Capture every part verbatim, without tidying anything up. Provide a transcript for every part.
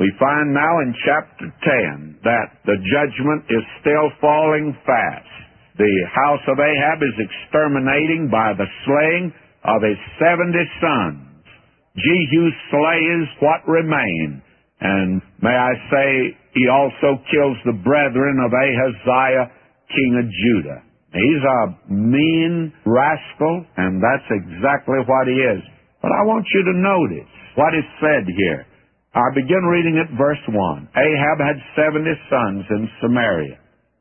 We find now in chapter ten that the judgment is still falling fast. The house of Ahab is exterminating by the slaying of his seventy sons. Jehu slays what remain. And may I say, he also kills the brethren of Ahaziah, king of Judah. He's a mean rascal, and that's exactly what he is. But I want you to notice what is said here. I begin reading at verse one. Ahab had seventy sons in Samaria.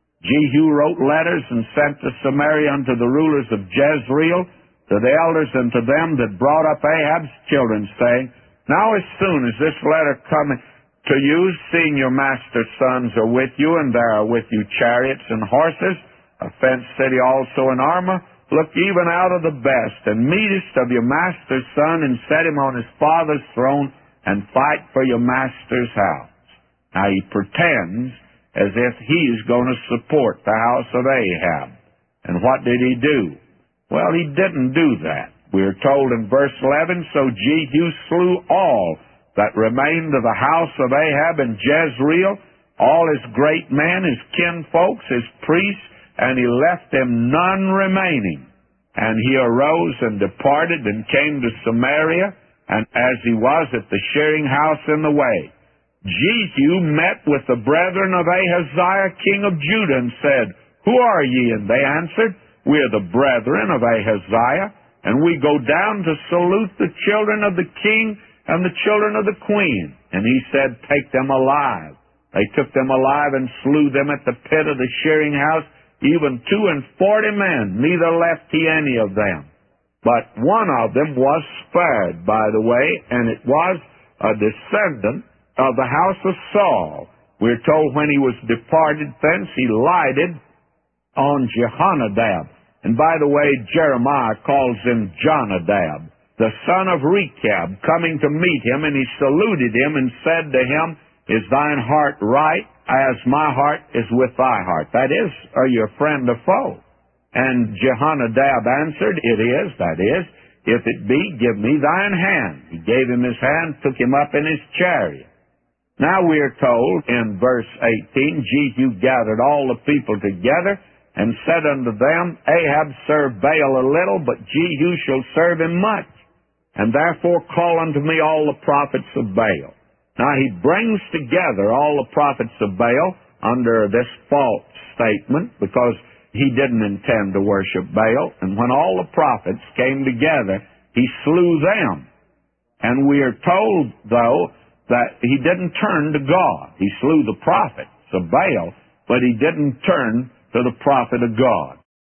Jehu wrote letters and sent to Samaria unto the rulers of Jezreel, to the elders and to them that brought up Ahab's children, saying, Now as soon as this letter cometh to you, seeing your master's sons are with you, and there are with you chariots and horses, a fenced city also in armor, look even out of the best, and meetest of your master's son, and set him on his father's throne, and fight for your master's house. Now he pretends as if he's going to support the house of Ahab. And what did he do? Well, he didn't do that. We are told in verse eleven, So Jehu slew all that remained of the house of Ahab in Jezreel, all his great men, his kinfolks, his priests, and he left them none remaining. And he arose and departed and came to Samaria, and as he was at the shearing house in the way, Jehu met with the brethren of Ahaziah, king of Judah, and said, Who are ye? And they answered, We are the brethren of Ahaziah, and we go down to salute the children of the king and the children of the queen. And he said, Take them alive. They took them alive and slew them at the pit of the shearing house, even two and forty men, neither left he any of them. But one of them was spared, by the way, and it was a descendant of the house of Saul. We're told when he was departed thence, he lighted on Jehonadab. And by the way, Jeremiah calls him Jonadab, the son of Rechab, coming to meet him, and he saluted him and said to him, Is thine heart right, as my heart is with thy heart? That is, are you a friend or foe? And Jehonadab answered, It is, that is, if it be, give me thine hand. He gave him his hand, took him up in his chariot. Now we are told in verse eighteen, Jehu gathered all the people together, and said unto them, Ahab served Baal a little, but Jehu shall serve him much. And therefore call unto me all the prophets of Baal. Now he brings together all the prophets of Baal under this false statement, because he didn't intend to worship Baal. And when all the prophets came together, he slew them. And we are told, though, that he didn't turn to God. He slew the prophets of Baal, but he didn't turn to the prophet of God.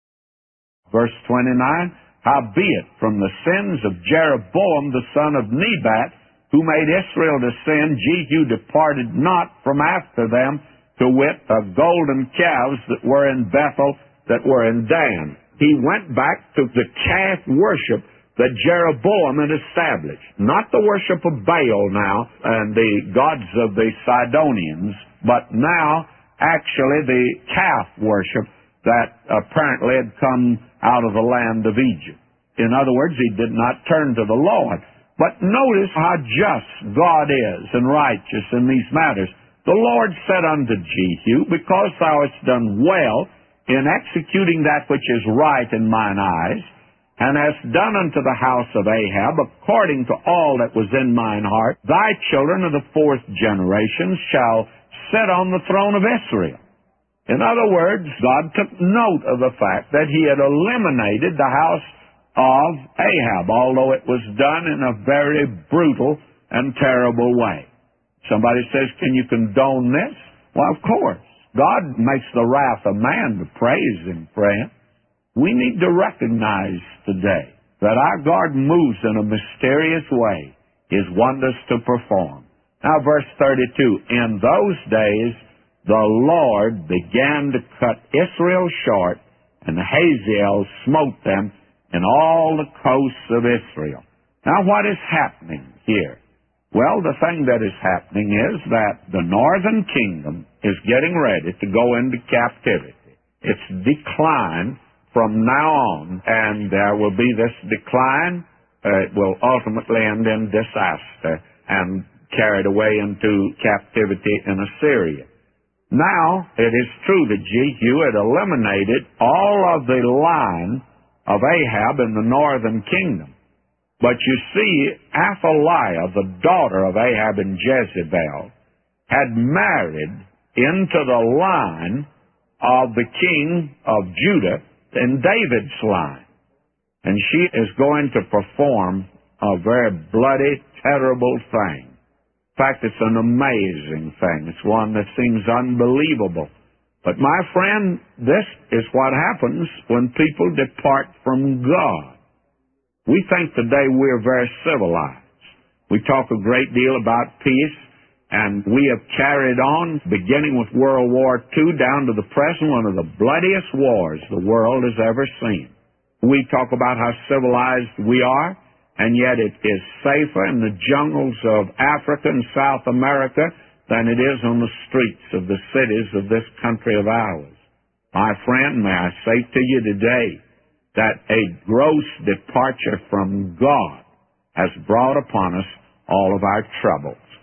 Verse twenty-nine, Howbeit from the sins of Jeroboam the son of Nebat, who made Israel to sin, Jehu departed not from after them, to wit, of golden calves that were in Bethel, that were in Dan. He went back to the calf worship that Jeroboam had established. Not the worship of Baal now, and the gods of the Sidonians, but now actually the calf worship that apparently had come out of the land of Egypt. In other words, he did not turn to the Lord. But notice how just God is and righteous in these matters. The Lord said unto Jehu, Because thou hast done well in executing that which is right in mine eyes, and hast done unto the house of Ahab according to all that was in mine heart, thy children of the fourth generation shall sit on the throne of Israel. In other words, God took note of the fact that he had eliminated the house of Ahab, although it was done in a very brutal and terrible way. Somebody says, Can you condone this? Well, of course. God makes the wrath of man to praise him, friend. We need to recognize today that our God moves in a mysterious way, his wonders to perform. Now, verse thirty-two, In those days the Lord began to cut Israel short, and Hazael smote them in all the coasts of Israel. Now, what is happening here? Well, the thing that is happening is that the northern kingdom is getting ready to go into captivity. It's decline from now on, and there will be this decline. Uh, it will ultimately end in disaster and carried away into captivity in Assyria. Now, it is true that Jehu had eliminated all of the line of Ahab in the northern kingdom. But you see, Athaliah, the daughter of Ahab and Jezebel, had married into the line of the king of Judah in David's line. And she is going to perform a very bloody, terrible thing. In fact, it's an amazing thing. It's one that seems unbelievable. But my friend, this is what happens when people depart from God. We think today we're very civilized. We talk a great deal about peace, and we have carried on, beginning with World War Two down to the present, one of the bloodiest wars the world has ever seen. We talk about how civilized we are, and yet it is safer in the jungles of Africa and South America than it is on the streets of the cities of this country of ours. My friend, may I say to you today that a gross departure from God has brought upon us all of our trouble.